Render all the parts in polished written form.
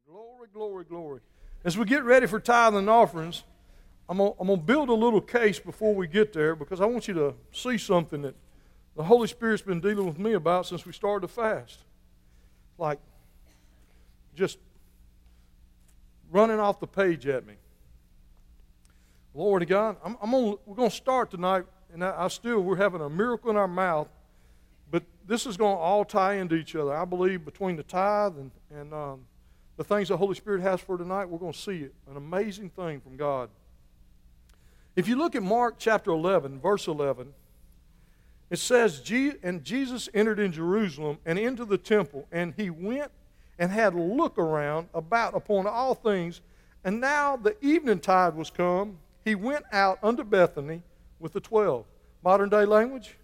Glory, glory, glory. As we get ready for tithing and offerings, I'm going to build a little case before we get there because I want you to see something that the Holy Spirit's been dealing with me about since we started to fast. Like just running off the page at me. Glory to God. We're going to start tonight, and we're having a miracle in our mouth, but this is going to all tie into each other. I believe between the tithe and the things the Holy Spirit has for tonight, we're going to see it. An amazing thing from God. If you look at Mark chapter 11, verse 11, it says, And Jesus entered in Jerusalem and into the temple, and he went and had a look around about upon all things. And now the eventide was come. He went out unto Bethany with the 12. Modern day language.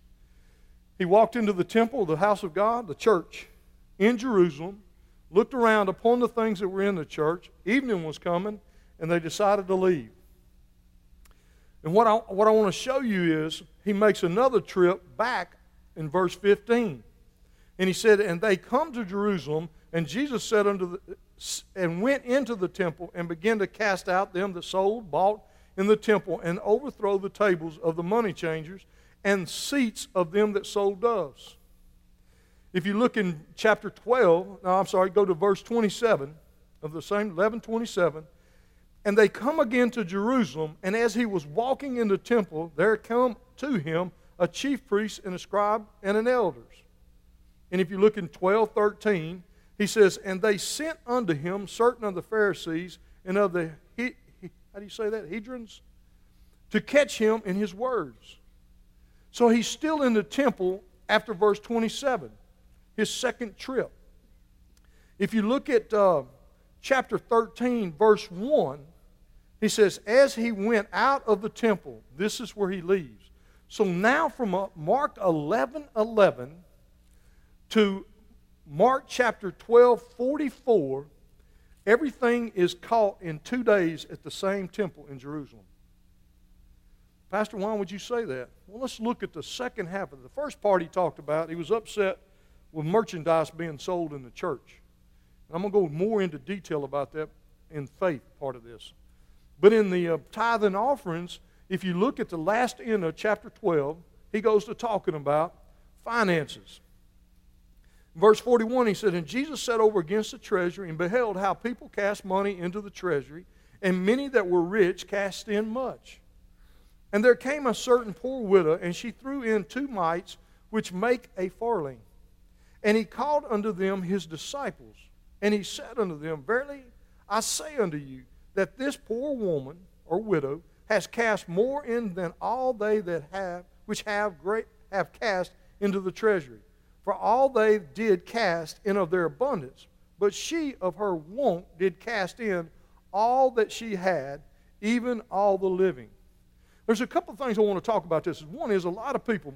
He walked into the temple, the house of God, the church, in Jerusalem, looked around upon the things that were in the church. Evening was coming, and they decided to leave. And what I want to show you is he makes another trip back in verse 15. And he said, And they come to Jerusalem, and Jesus said and went into the temple and began to cast out them that sold, bought in the temple, and overthrow the tables of the money changers and seats of them that sold doves. If you look in chapter 12, go to verse 27 of the same 11:27. And they come again to Jerusalem, and as he was walking in the temple, there come to him a chief priest and a scribe and an elders. And if you look in 12:13, he says, And they sent unto him certain of the Pharisees and of the, Hedrons, to catch him in his words. So he's still in the temple after verse 27, his second trip. If you look at chapter 13, verse 1, he says, As he went out of the temple, this is where he leaves. So now from Mark 11:11 to Mark chapter 12:44, everything is caught in 2 days at the same temple in Jerusalem. Pastor, why would you say that? Well, let's look at the second half of it. The first part he talked about, he was upset with merchandise being sold in the church. And I'm going to go more into detail about that in faith part of this. But in the tithe and offerings, if you look at the last end of chapter 12, he goes to talking about finances. Verse 41, he said, And Jesus sat over against the treasury and beheld how people cast money into the treasury, and many that were rich cast in much. And there came a certain poor widow, and she threw in 2 mites, which make a farthing. And he called unto them his disciples, and he said unto them, Verily I say unto you, that this poor woman, or widow, has cast more in than all they that have cast into the treasury. For all they did cast in of their abundance, but she of her want did cast in all that she had, even all the living. There's a couple of things I want to talk about this. One is a lot of people,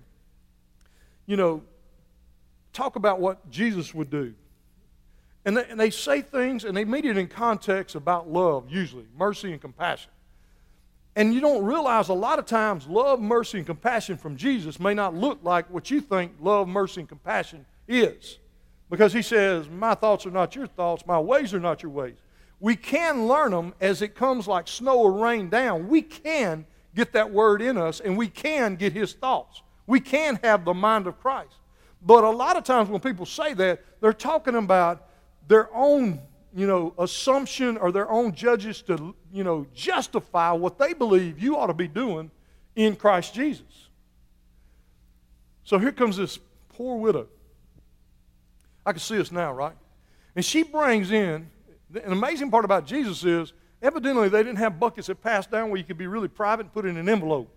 talk about what Jesus would do. And they say things, and they meet it in context about love, usually, mercy and compassion. And you don't realize a lot of times love, mercy, and compassion from Jesus may not look like what you think love, mercy, and compassion is. Because he says, My thoughts are not your thoughts, my ways are not your ways. We can learn them as it comes like snow or rain down. We can get that word in us, and we can get his thoughts. We can have the mind of Christ. But a lot of times when people say that, they're talking about their own, assumption or their own judges to, justify what they believe you ought to be doing in Christ Jesus. So here comes this poor widow. I can see us now, right? And she brings in, an amazing part about Jesus is, evidently they didn't have buckets that passed down where you could be really private and put in an envelope.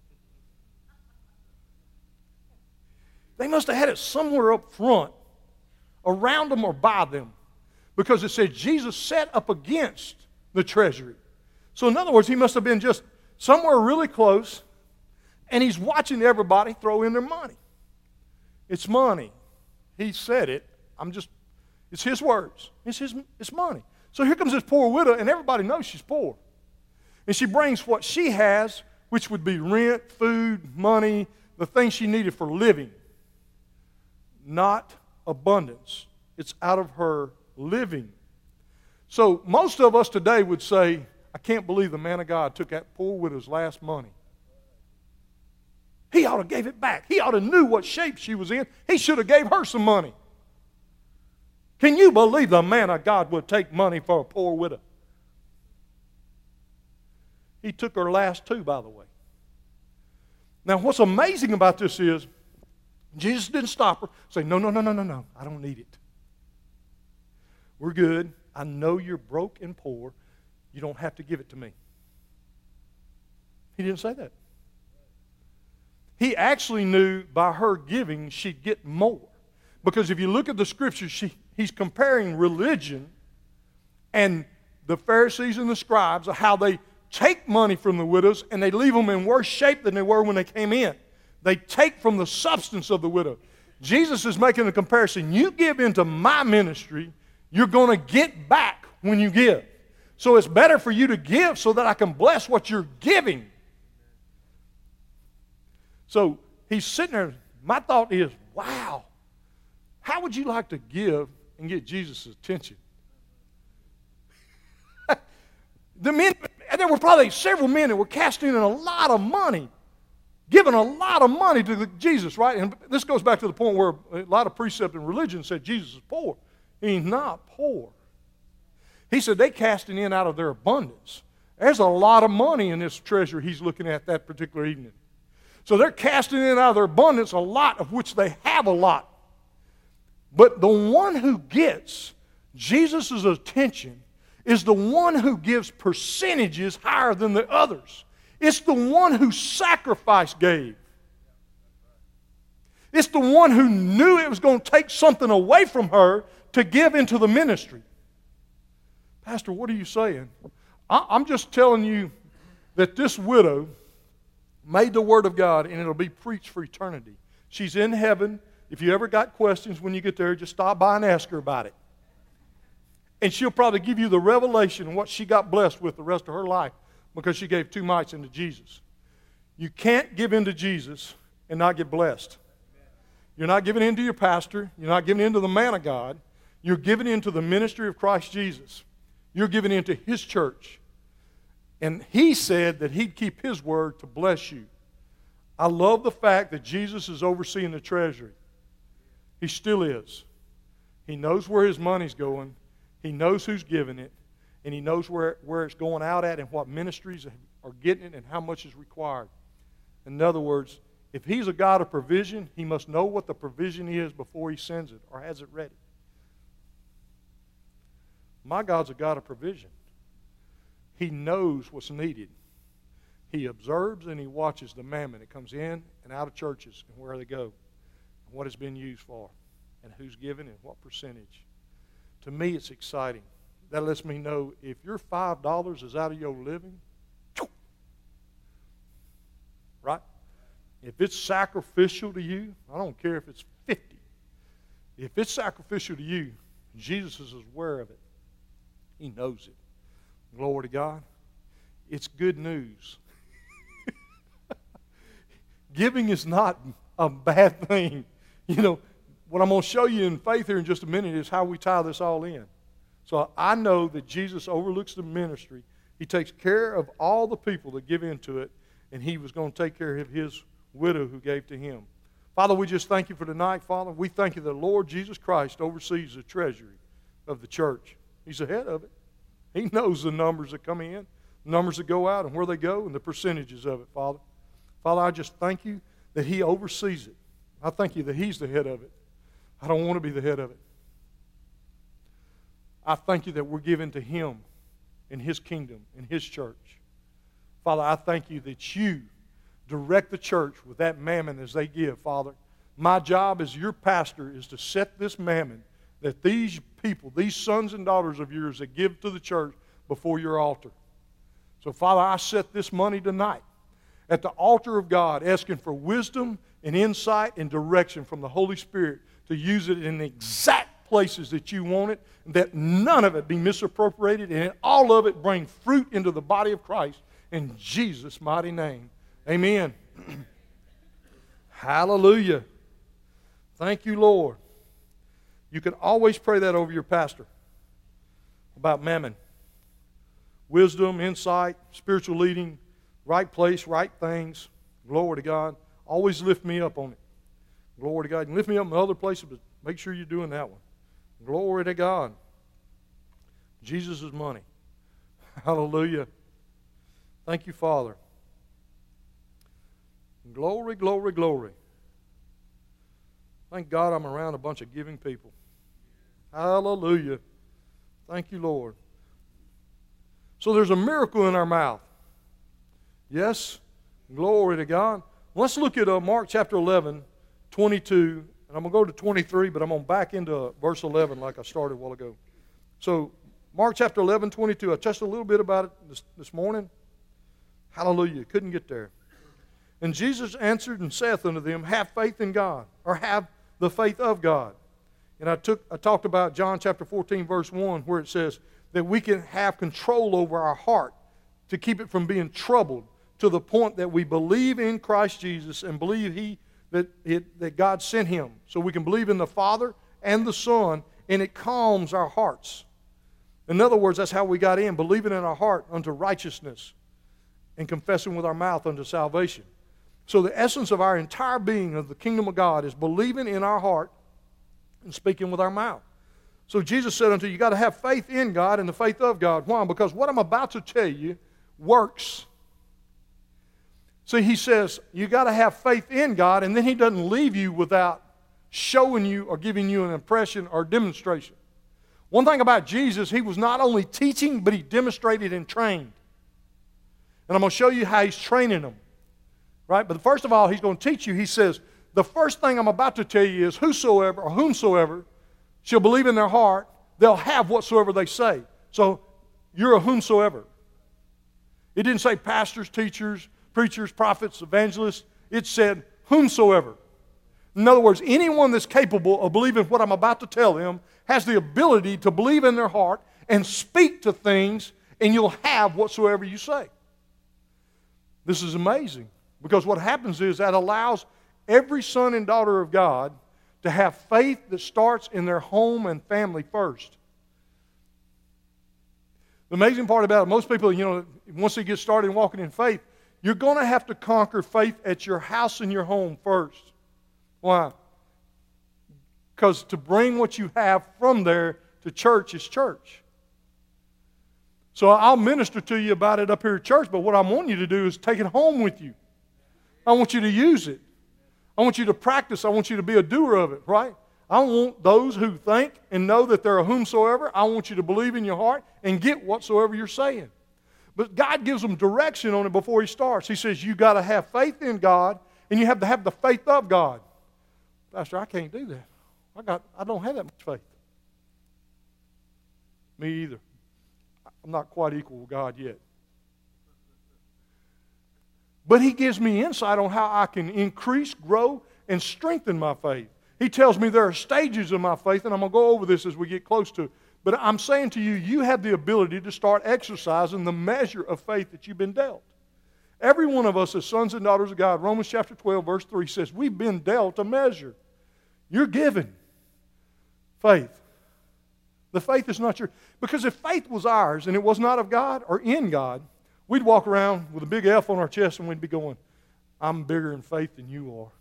They must have had it somewhere up front, around them or by them, because it said Jesus sat up against the treasury. So in other words, he must have been just somewhere really close, and he's watching everybody throw in their money. It's money. He said it. It's his words. It's money. So here comes this poor widow, and everybody knows she's poor. And she brings what she has, which would be rent, food, money, the things she needed for living. Not abundance. It's out of her living. So most of us today would say, I can't believe the man of God took that poor widow's last money. He ought to gave it back. He ought to knew what shape she was in. He should have gave her some money. Can you believe the man of God would take money for a poor widow? He took her last two, by the way. Now, what's amazing about this is, Jesus didn't stop her, say, no, I don't need it. We're good. I know you're broke and poor. You don't have to give it to me. He didn't say that. He actually knew by her giving she'd get more. Because if you look at the scriptures, he's comparing religion and the Pharisees and the scribes, how they take money from the widows and they leave them in worse shape than they were when they came in. They take from the substance of the widow. Jesus is making a comparison. You give into my ministry, you're going to get back when you give. So it's better for you to give so that I can bless what you're giving. So he's sitting there. My thought is, wow, how would you like to give and get Jesus' attention? The men, there were probably several men that were casting in a lot of money, giving a lot of money to Jesus, right? And this goes back to the point where a lot of precept in religion said Jesus is poor. He's not poor. He said they casting in out of their abundance. There's a lot of money in this treasure he's looking at that particular evening. So they're casting in out of their abundance a lot of which they have a lot. But the one who gets Jesus' attention is the one who gives percentages higher than the others. It's the one who sacrifice gave. It's the one who knew it was going to take something away from her to give into the ministry. Pastor, what are you saying? I'm just telling you that this widow made the Word of God, and it'll be preached for eternity. She's in heaven. If you ever got questions when you get there, just stop by and ask her about it. And she'll probably give you the revelation of what she got blessed with the rest of her life because she gave 2 mites into Jesus. You can't give into Jesus and not get blessed. You're not giving in to your pastor. You're not giving in to the man of God. You're giving in to the ministry of Christ Jesus. You're giving in to His church. And He said that He'd keep His word to bless you. I love the fact that Jesus is overseeing the treasury. He still is. He knows where His money's going. He knows who's giving it. And He knows where it's going out at and what ministries are getting it and how much is required. In other words, if He's a God of provision, He must know what the provision is before He sends it or has it ready. My God's a God of provision. He knows what's needed. He observes and He watches the mammon that comes in and out of churches and where they go and what it's been used for and who's giving and what percentage. To me, it's exciting. That lets me know if your $5 is out of your living, right? If it's sacrificial to you, I don't care if it's 50. If it's sacrificial to you, Jesus is aware of it. He knows it. Glory to God. It's good news. Giving is not a bad thing. You know, what I'm going to show you in faith here in just a minute is how we tie this all in. So I know that Jesus overlooks the ministry. He takes care of all the people that give into it, and He was going to take care of His widow who gave to Him. Father, we just thank You for tonight, Father. We thank You that Lord Jesus Christ oversees the treasury of the church. He's the head of it. He knows the numbers that come in, the numbers that go out, and where they go, and the percentages of it, Father. Father, I just thank You that He oversees it. I thank You that He's the head of it. I don't want to be the head of it. I thank You that we're given to Him in His kingdom, in His church. Father, I thank You that You direct the church with that mammon as they give, Father. My job as Your pastor is to set this mammon that these people, these sons and daughters of Yours that give to the church before Your altar. So, Father, I set this money tonight at the altar of God, asking for wisdom and insight and direction from the Holy Spirit to use it in the exact places that You want it, and that none of it be misappropriated, and all of it bring fruit into the body of Christ in Jesus' mighty name. Amen. Hallelujah. Thank You, Lord. You can always pray that over your pastor. about mammon. Wisdom, insight, spiritual leading, right place, right things. Glory to God. Always lift me up on it. Glory to God. You can lift me up in other places, but make sure you're doing that one. Glory to God. Jesus is money. Hallelujah. Thank you, Father. Glory, glory, glory. Thank God I'm around a bunch of giving people. Hallelujah. Thank you, Lord. So there's a miracle in our mouth. Yes? Glory to God. Let's look at Mark chapter 11, 22. And I'm going to go to 23, but I'm going to back into verse 11 like I started a while ago. So Mark chapter 11, 22. I touched a little bit about it this morning. Hallelujah. Couldn't get there. And Jesus answered and saith unto them, have faith in God, or have the faith of God. And I talked about John chapter 14, verse 1, where it says that we can have control over our heart to keep it from being troubled to the point that we believe in Christ Jesus and believe that God sent Him. So we can believe in the Father and the Son, and it calms our hearts. In other words, that's how we got in, believing in our heart unto righteousness and confessing with our mouth unto salvation. So the essence of our entire being of the kingdom of God is believing in our heart and speaking with our mouth. So Jesus said unto you, got to have faith in God and the faith of God. Why? Because what I'm about to tell you works. See, He says you got to have faith in God, and then He doesn't leave you without showing you or giving you an impression or demonstration. One thing about Jesus, He was not only teaching, but He demonstrated and trained. And I'm going to show you how He's training them. Right? But first of all, He's going to teach you. He says, the first thing I'm about to tell you is whosoever or whomsoever shall believe in their heart, they'll have whatsoever they say. So you're a whomsoever. It didn't say pastors, teachers, preachers, prophets, evangelists. It said whomsoever. In other words, anyone that's capable of believing what I'm about to tell them has the ability to believe in their heart and speak to things, and you'll have whatsoever you say. This is amazing, because what happens is that allows every son and daughter of God to have faith that starts in their home and family first. The amazing part about it, most people, once they get started walking in faith, you're going to have to conquer faith at your house and your home first. Why? Because to bring what you have from there to church is church. So I'll minister to you about it up here at church, but what I want you to do is take it home with you. I want you to use it. I want you to practice. I want you to be a doer of it, right? I want those who think and know that they're a whomsoever, I want you to believe in your heart and get whatsoever you're saying. But God gives them direction on it before He starts. He says, you got to have faith in God, and you have to have the faith of God. Pastor, I can't do that. I don't have that much faith. Me either. I'm not quite equal with God yet. But He gives me insight on how I can increase, grow, and strengthen my faith. He tells me there are stages of my faith, and I'm going to go over this as we get close to it. But I'm saying to you, you have the ability to start exercising the measure of faith that you've been dealt. Every one of us as sons and daughters of God, Romans chapter 12, verse 3 says, we've been dealt a measure. You're given faith. The faith is not yours. Because if faith was ours and it was not of God or in God, we'd walk around with a big F on our chest and we'd be going, I'm bigger in faith than you are.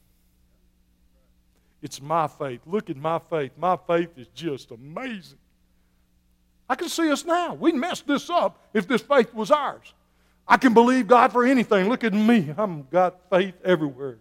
It's my faith. Look at my faith. My faith is just amazing. I can see us now. We'd mess this up if this faith was ours. I can believe God for anything. Look at me. I've got faith everywhere.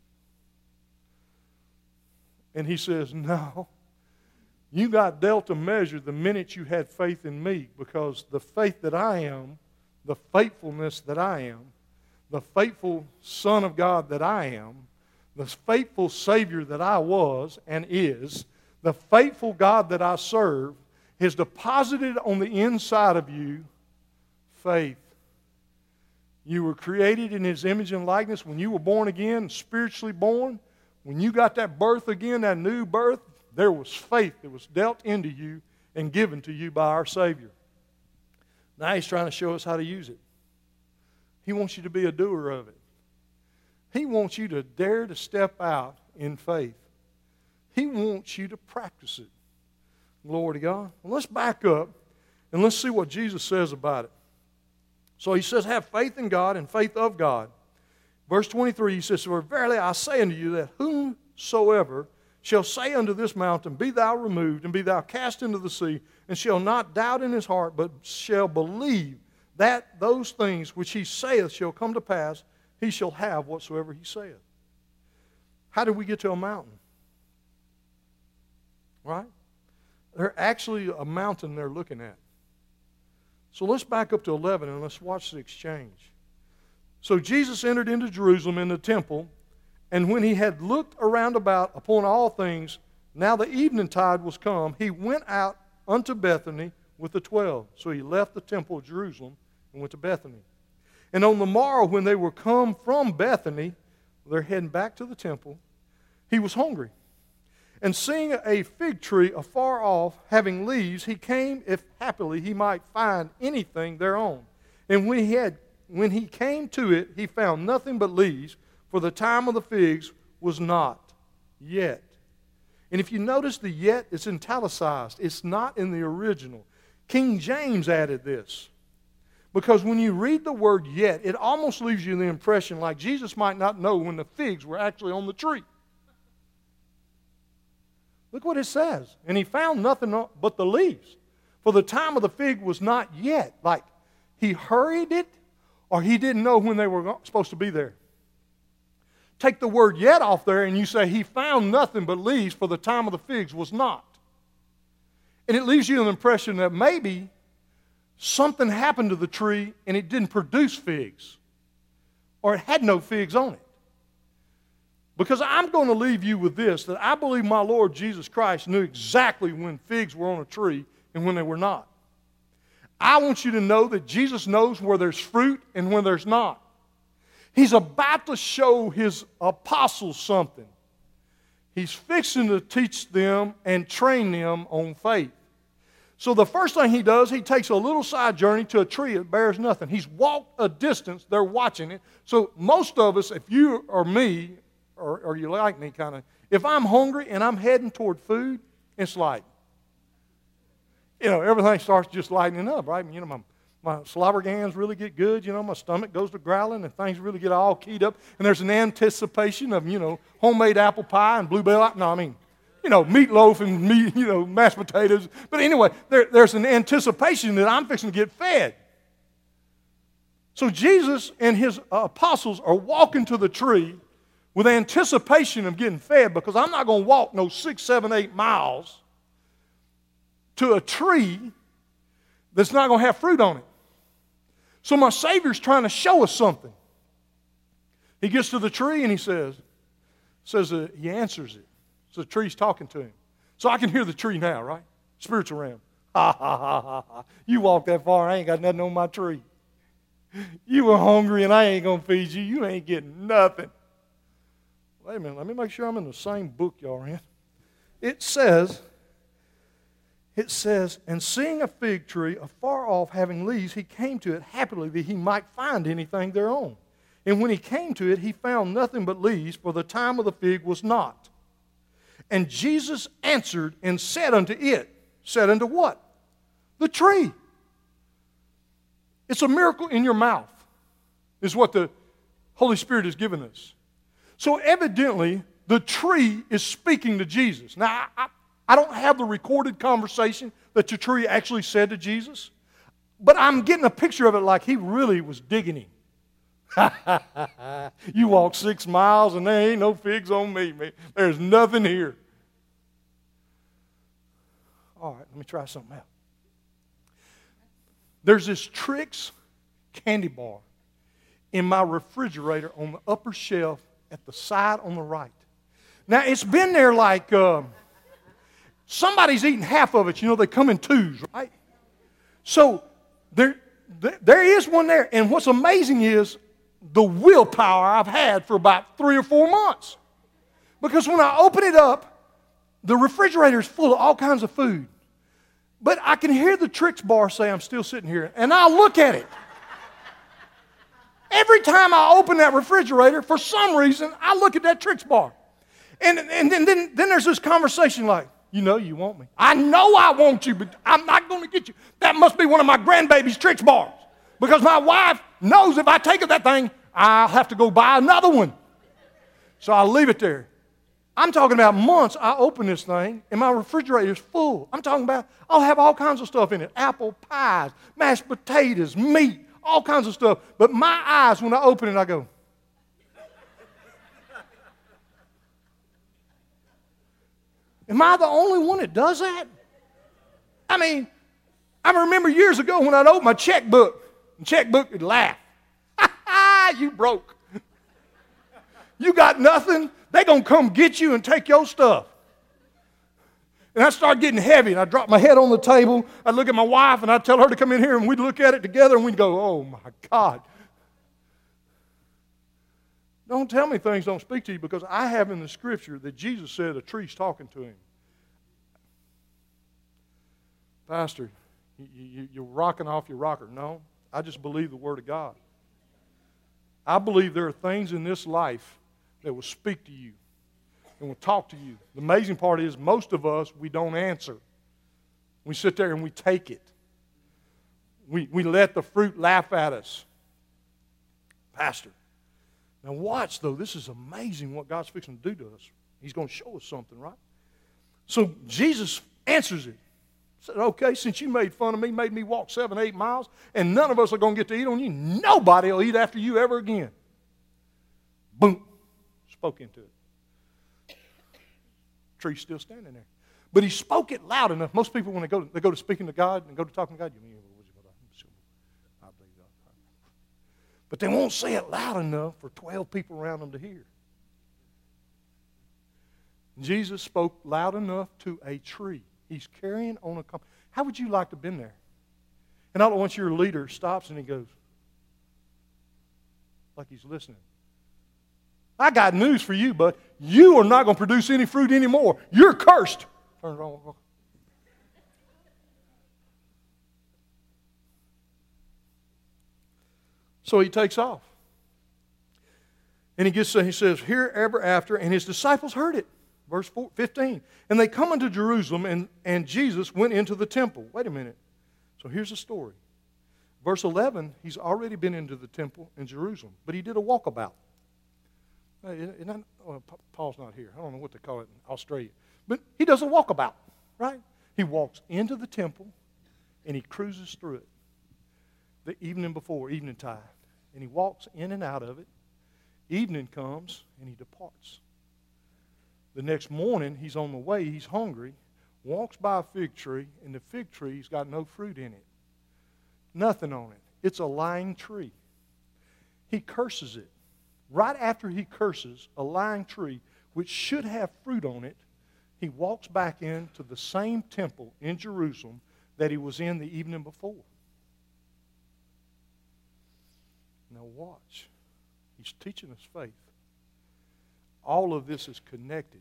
And He says, no. You got dealt a measure the minute you had faith in me, because the faith that I am, the faithfulness that I am, the faithful Son of God that I am, the faithful Savior that I was and is, the faithful God that I serve, has deposited on the inside of you faith. You were created in His image and likeness when you were born again, spiritually born. When you got that birth again, that new birth, there was faith that was dealt into you and given to you by our Savior. Now He's trying to show us how to use it. He wants you to be a doer of it. He wants you to dare to step out in faith. He wants you to practice it. Glory to God. Well, let's back up And let's see what Jesus says about it. So he says, have faith in God and faith of God. Verse 23, he says, for verily I say unto you that whomsoever shall say unto this mountain, be thou removed, and be thou cast into the sea, and shall not doubt in his heart, but shall believe that those things which he saith shall come to pass, he shall have whatsoever he saith. How do we get to a mountain? Right? There's actually a mountain they're looking at. So let's back up to 11 and let's watch the exchange. So Jesus entered into Jerusalem in the temple, and when he had looked around about upon all things, now the eveningtide was come, he went out unto Bethany with the 12. So he left the temple of Jerusalem and went to Bethany. And on the morrow, when they were come from Bethany, they're heading back to the temple, he was hungry. And seeing a fig tree afar off, having leaves, he came, if happily he might find anything thereon. And when he came to it, he found nothing but leaves, for the time of the figs was not yet. And if you notice the yet, it's italicized. It's not in the original. King James added this. Because when you read the word yet, it almost leaves you the impression like Jesus might not know when the figs were actually on the tree. Look what it says. And he found nothing but the leaves. For the time of the fig was not yet. Like he hurried it, or he didn't know when they were supposed to be there. Take the word yet off there and you say he found nothing but leaves, for the time of the figs was not. And it leaves you an impression that maybe something happened to the tree and it didn't produce figs, or it had no figs on it. Because I'm going to leave you with this, that I believe my Lord Jesus Christ knew exactly when figs were on a tree and when they were not. I want you to know that Jesus knows where there's fruit and when there's not. He's about to show his apostles something. He's fixing to teach them and train them on faith. So the first thing he does, he takes a little side journey to a tree that bears nothing. He's walked a distance. They're watching it. So most of us, if you or me, or you like me kind of, if I'm hungry and I'm heading toward food, it's like, everything starts just lightening up, right? My slobber glands really get good, my stomach goes to growling and things really get all keyed up. And there's an anticipation of, homemade apple pie and bluebell, meatloaf and mashed potatoes. But anyway, there's an anticipation that I'm fixing to get fed. So Jesus and his apostles are walking to the tree with anticipation of getting fed, because I'm not going to walk no 6, 7, 8 miles to a tree that's not going to have fruit on it. So my Savior's trying to show us something. He gets to the tree and he he answers it. So the tree's talking to him. So I can hear the tree now, right? Spiritual realm. Ha, ha, ha, ha, ha. You walk that far, I ain't got nothing on my tree. You were hungry and I ain't going to feed you. You ain't getting nothing. Wait a minute, let me make sure I'm in the same book y'all are in. It says, and seeing a fig tree afar off having leaves, he came to it happily that he might find anything thereon. And when he came to it, he found nothing but leaves, for the time of the fig was not. And Jesus answered and said unto it, said unto what? The tree. It's a miracle in your mouth, is what the Holy Spirit has given us. So evidently, the tree is speaking to Jesus. Now, I don't have the recorded conversation that the tree actually said to Jesus, but I'm getting a picture of it like he really was digging him. You walk 6 miles and there ain't no figs on me, man. There's nothing here. All right, let me try something else. There's this Trix candy bar in my refrigerator on the upper shelf at the side on the right. Now, it's been there like somebody's eaten half of it. They come in twos, right? So there is one there. And what's amazing is the willpower I've had for about 3 or 4 months. Because when I open it up, the refrigerator is full of all kinds of food. But I can hear the Trix bar say, I'm still sitting here. And I'll look at it. Every time I open that refrigerator, for some reason, I look at that Trix bar. And then there's this conversation like, You know you want me. I know I want you, but I'm not going to get you. That must be one of my grandbaby's tricks bars. Because my wife knows if I take that thing, I'll have to go buy another one. So I'll leave it there. I'm talking about months. I open this thing, and my refrigerator is full. I'm talking about I'll have all kinds of stuff in it. Apple pies, mashed potatoes, meat, all kinds of stuff. But my eyes, when I open it, I go, am I the only one that does that? I mean, I remember years ago when I'd open my checkbook, and checkbook would laugh. Ha ha, you broke. You got nothing. They're going to come get you and take your stuff. And I started getting heavy, and I dropped my head on the table. I'd look at my wife, and I'd tell her to come in here, and we'd look at it together, and we'd go, oh, my God. Don't tell me things don't speak to you, because I have in the Scripture that Jesus said a tree's talking to him. Pastor, you're rocking off your rocker. No, I just believe the Word of God. I believe there are things in this life that will speak to you and will talk to you. The amazing part is most of us, we don't answer. We sit there and we take it. We let the fruit laugh at us. Pastor, now watch though. This is amazing what God's fixing to do to us. He's going to show us something, right? So Jesus answers it. Said, okay, since you made fun of me, made me walk 7, 8 miles, and none of us are going to get to eat on you, nobody will eat after you ever again. Boom. Spoke into it. Tree's still standing there. But he spoke it loud enough. Most people, when they go to speaking to God and go to talking to God, but they won't say it loud enough for 12 people around them to hear. Jesus spoke loud enough to a tree. He's carrying on a... How would you like to have been there? And all at once your leader stops and he goes, like he's listening. I got news for you, bud. You are not going to produce any fruit anymore. You're cursed. Turn it on. So he takes off. And he says, here ever after, and his disciples heard it. Verse 15. And they come unto Jerusalem, and Jesus went into the temple. Wait a minute. So here's the story. Verse 11, he's already been into the temple in Jerusalem, but he did a walkabout. Paul's not here. I don't know what they call it in Australia. But he does a walkabout, right? He walks into the temple, and he cruises through it. The evening before, evening tide. And he walks in and out of it. Evening comes, and he departs. The next morning, he's on the way, he's hungry, walks by a fig tree, and the fig tree's got no fruit in it. Nothing on it. It's a lying tree. He curses it. Right after he curses a lying tree, which should have fruit on it, he walks back into the same temple in Jerusalem that he was in the evening before. Now watch. He's teaching us faith. All of this is connected.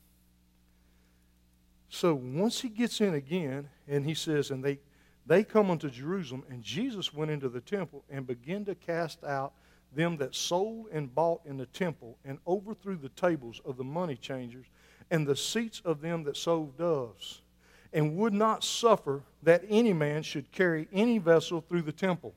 So once he gets in again, and he says, and they come unto Jerusalem, and Jesus went into the temple and began to cast out them that sold and bought in the temple, and overthrew the tables of the money changers, and the seats of them that sold doves, and would not suffer that any man should carry any vessel through the temple.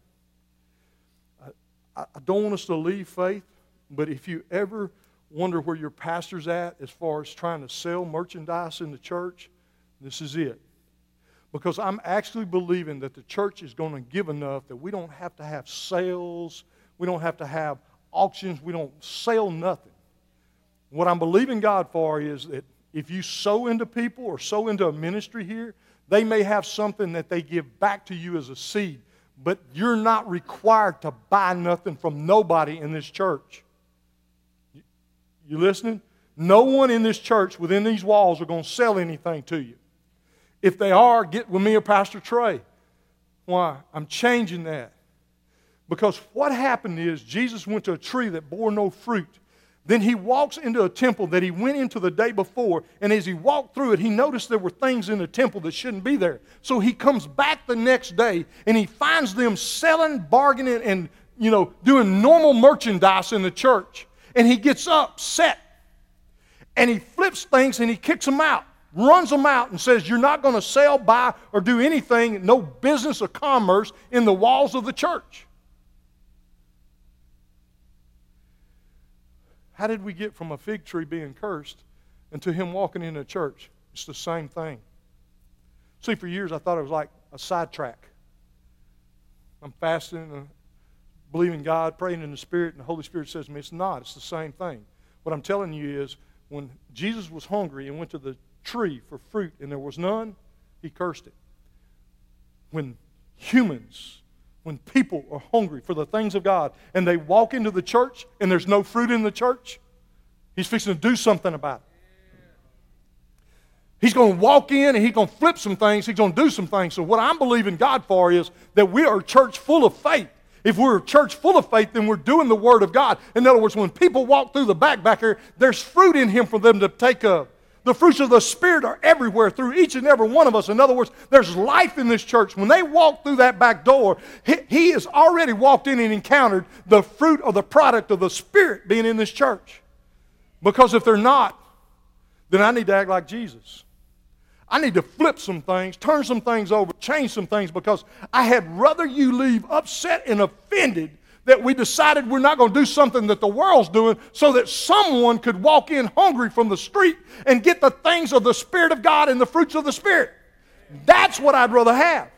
I don't want us to leave faith, but if you ever wonder where your pastor's at as far as trying to sell merchandise in the church, this is it. Because I'm actually believing that the church is going to give enough that we don't have to have sales, we don't have to have auctions, we don't sell nothing. What I'm believing God for is that if you sow into people or sow into a ministry here, they may have something that they give back to you as a seed, but you're not required to buy nothing from nobody in this church. You listening? No one in this church within these walls are going to sell anything to you. If they are, get with me or Pastor Trey. Why? I'm changing that. Because what happened is Jesus went to a tree that bore no fruit. Then he walks into a temple that he went into the day before, and as he walked through it, he noticed there were things in the temple that shouldn't be there. So he comes back the next day, and he finds them selling, bargaining, and doing normal merchandise in the church. And he gets upset, and he flips things, and he kicks them out. runs them out and says, you're not going to sell, buy, or do anything, no business or commerce in the walls of the church. How did we get from a fig tree being cursed into him walking into a church? It's the same thing. See, for years I thought it was like a sidetrack. I'm fasting and believing God, praying in the Spirit, and the Holy Spirit says to me, it's not. It's the same thing. What I'm telling you is, when Jesus was hungry and went to the tree for fruit and there was none, he cursed it. When people are hungry for the things of God and they walk into the church and there's no fruit in the church, he's fixing to do something about it. He's going to walk in and he's going to flip some things. He's going to do some things. So what I'm believing God for is that we are a church full of faith. If we're a church full of faith, then we're doing the Word of God. In other words, when people walk through the back here, there's fruit in him for them to take up. The fruits of the Spirit are everywhere through each and every one of us. In other words, there's life in this church. When they walk through that back door, he has already walked in and encountered the fruit or the product of the Spirit being in this church. Because if they're not, then I need to act like Jesus. I need to flip some things, turn some things over, change some things, because I had rather you leave upset and offended that we decided we're not going to do something that the world's doing so that someone could walk in hungry from the street and get the things of the Spirit of God and the fruits of the Spirit. That's what I'd rather have.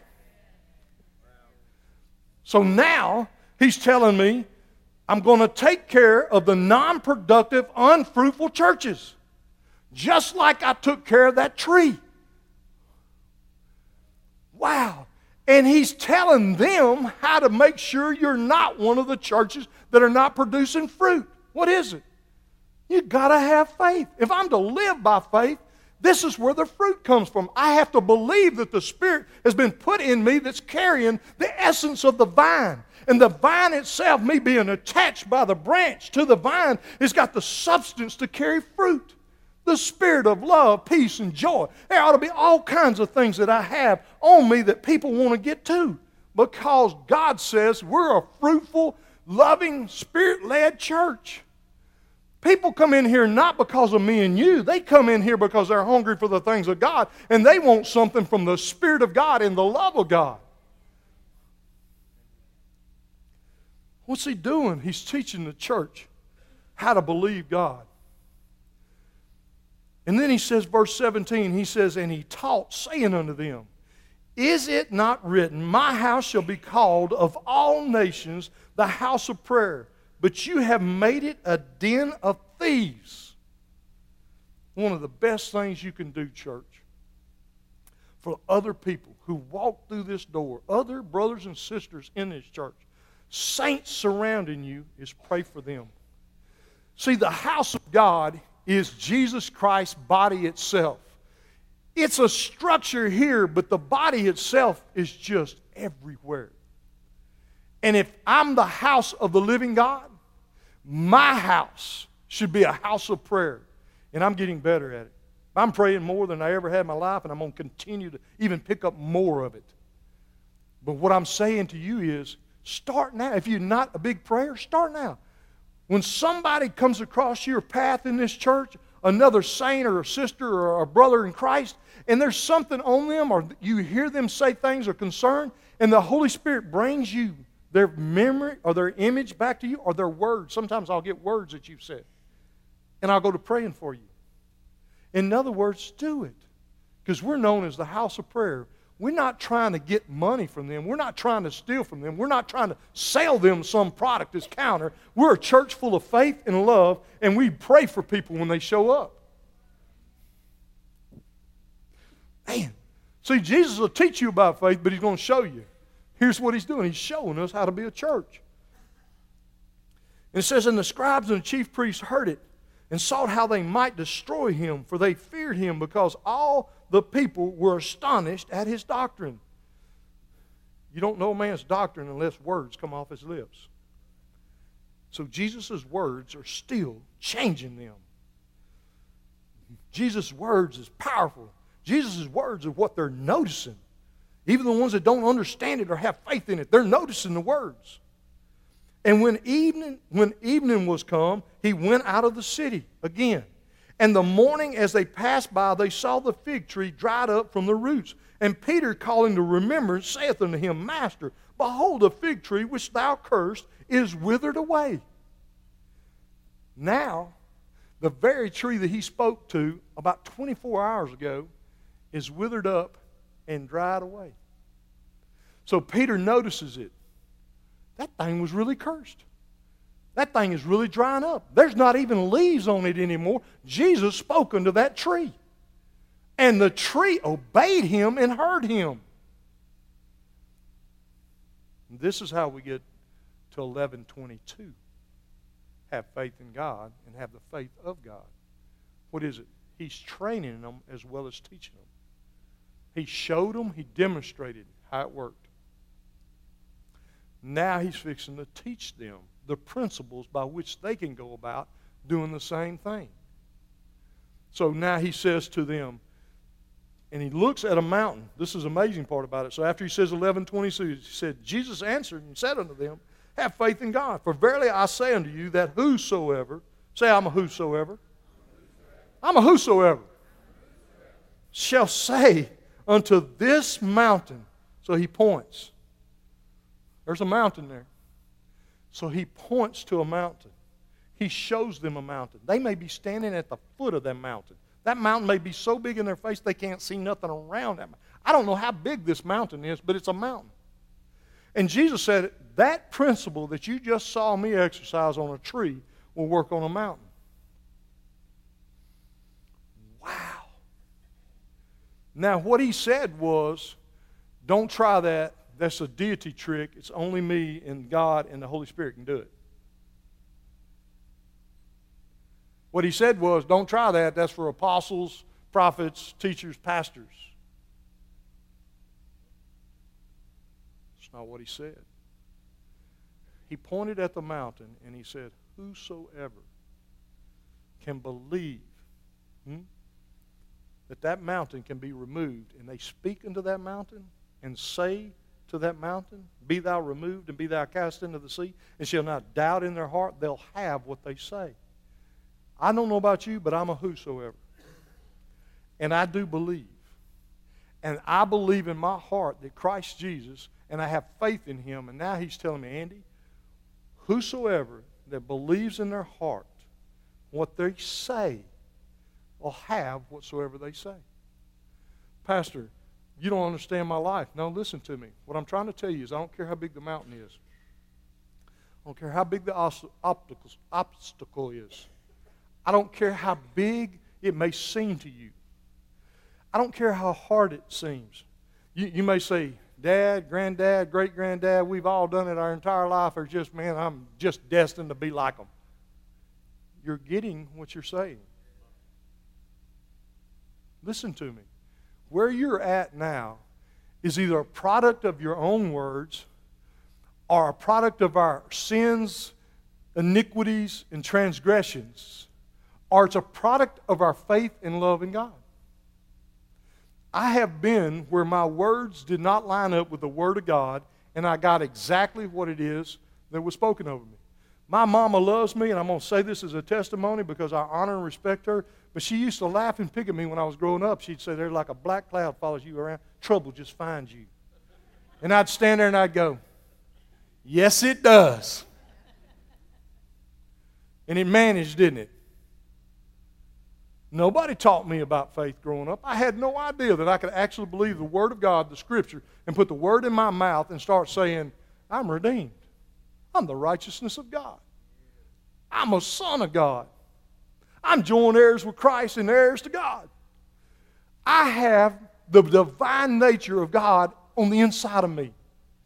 So now he's telling me I'm going to take care of the non-productive, unfruitful churches, just like I took care of that tree. Wow. And he's telling them how to make sure you're not one of the churches that are not producing fruit. What is it? You've got to have faith. If I'm to live by faith, this is where the fruit comes from. I have to believe that the Spirit has been put in me that's carrying the essence of the vine. And the vine itself, me being attached by the branch to the vine, has got the substance to carry fruit. The spirit of love, peace, and joy. There ought to be all kinds of things that I have on me that people want to get to, because God says we're a fruitful, loving, Spirit-led church. People come in here not because of me and you. They come in here because they're hungry for the things of God, and they want something from the Spirit of God and the love of God. What's he doing? He's teaching the church how to believe God. And then he says, verse 17, he says, and he taught, saying unto them, is it not written, my house shall be called of all nations the house of prayer, but you have made it a den of thieves. One of the best things you can do, church, for other people who walk through this door, other brothers and sisters in this church, saints surrounding you, is pray for them. See, the house of God is Jesus Christ's body itself. It's a structure here, but the body itself is just everywhere. And if I'm the house of the living God, my house should be a house of prayer. And I'm getting better at it. I'm praying more than I ever had in my life, and I'm going to continue to even pick up more of it. But what I'm saying to you is, start now. If you're not a big prayer, start now. When somebody comes across your path in this church, another saint or a sister or a brother in Christ, and there's something on them, or you hear them say things or concern, and the Holy Spirit brings you their memory or their image back to you, or their words. Sometimes I'll get words that you've said, and I'll go to praying for you. In other words, do it. Because we're known as the house of prayer. We're not trying to get money from them. We're not trying to steal from them. We're not trying to sell them some product as counter. We're a church full of faith and love, and we pray for people when they show up. Man, see, Jesus will teach you about faith, but he's going to show you. Here's what he's doing. He's showing us how to be a church. And it says, and the scribes and the chief priests heard it and sought how they might destroy him, for they feared him, because all the people were astonished at his doctrine. You don't know a man's doctrine unless words come off his lips. So Jesus' words are still changing them. Jesus' words is powerful. Jesus' words are what they're noticing. Even the ones that don't understand it or have faith in it, they're noticing the words. And when evening was come, he went out of the city again. And the morning as they passed by, they saw the fig tree dried up from the roots. And Peter, calling to remembrance, saith unto him, Master, behold, the fig tree which thou cursed is withered away. Now, the very tree that he spoke to about 24 hours ago is withered up and dried away. So Peter notices it. That thing was really cursed. That thing is really drying up. There's not even leaves on it anymore. Jesus spoke unto that tree. And the tree obeyed him and heard him. And this is how we get to 11:22. Have faith in God and have the faith of God. What is it? He's training them as well as teaching them. He showed them, he demonstrated how it worked. Now he's fixing to teach them the principles by which they can go about doing the same thing. So now he says to them, and he looks at a mountain. This is the amazing part about it. So after he says 11:22, he said, Jesus answered and said unto them, have faith in God. For verily I say unto you that whosoever, say I'm a whosoever. I'm a whosoever. Shall say unto this mountain. So he points. There's a mountain there. So he points to a mountain. He shows them a mountain. They may be standing at the foot of that mountain. That mountain may be so big in their face they can't see nothing around that mountain. I don't know how big this mountain is, but it's a mountain. And Jesus said, that principle that you just saw me exercise on a tree will work on a mountain. Wow. Now, what he said was, don't try that. That's a deity trick. It's only me and God and the Holy Spirit can do it. What he said was, don't try that. That's for apostles, prophets, teachers, pastors. That's not what he said. He pointed at the mountain and he said, whosoever can believe that mountain can be removed, and they speak unto that mountain and say to that mountain, be thou removed and be thou cast into the sea, and shall not doubt in their heart, they'll have what they say. I don't know about you, but I'm a whosoever. And I do believe. And I believe in my heart that Christ Jesus, and I have faith in him, and now he's telling me, Andy, whosoever that believes in their heart what they say will have whatsoever they say. Pastor, you don't understand my life. No, listen to me. What I'm trying to tell you is I don't care how big the mountain is. I don't care how big the obstacle is. I don't care how big it may seem to you. I don't care how hard it seems. You may say, Dad, Granddad, Great-Granddad, we've all done it our entire life, or just, man, I'm just destined to be like them. You're getting what you're saying. Listen to me. Where you're at now is either a product of your own words or a product of our sins, iniquities, and transgressions, or it's a product of our faith and love in God. I have been where my words did not line up with the Word of God, and I got exactly what it is that was spoken over me. My mama loves me, and I'm going to say this as a testimony because I honor and respect her, but she used to laugh and pick at me when I was growing up. She'd say, there's like a black cloud follows you around. Trouble just finds you. And I'd stand there and I'd go, yes, it does. And it managed, didn't it? Nobody taught me about faith growing up. I had no idea that I could actually believe the Word of God, the Scripture, and put the Word in my mouth and start saying, I'm redeemed. I'm the righteousness of God. I'm a son of God. I'm joint heirs with Christ and heirs to God. I have the divine nature of God on the inside of me.